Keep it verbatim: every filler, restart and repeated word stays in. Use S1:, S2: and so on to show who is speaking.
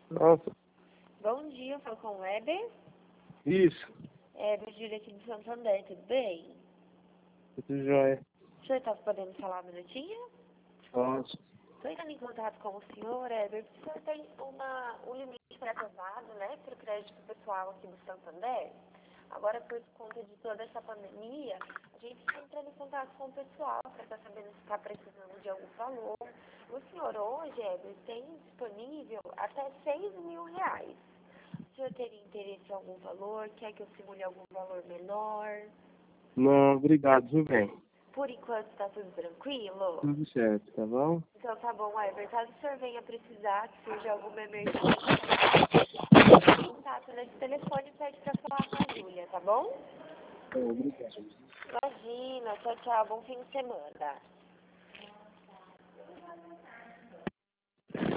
S1: Nossa,
S2: Bom dia, eu falo com o Weber.
S1: isso.
S2: É, do Júlia aqui do Santander, tudo bem?
S1: Tudo jóia.
S2: O senhor está podendo falar um minutinho?
S1: Nossa.
S2: Estou entrando em contato com o senhor, Weber, porque o senhor tem uma, um limite pré-aprovado, né, para o crédito pessoal aqui do Santander. Agora, por conta de toda essa pandemia, a gente está entrando em contato com o pessoal para estar sabendo se está precisando de algum valor. O senhor hoje, Weber, tem disponível até seis mil reais. O senhor teria interesse em algum valor? Quer que eu simule algum valor menor?
S1: Não, obrigado, viu, bem?
S2: Por enquanto está tudo tranquilo?
S1: Tudo certo, tá bom?
S2: Então tá bom, Weber. Caso o senhor venha precisar, que surja alguma emergência, contato nesse telefone e pede para falar com a Júlia, tá bom?
S1: Obrigado.
S2: Imagina, tchau, tchau. Bom fim de semana.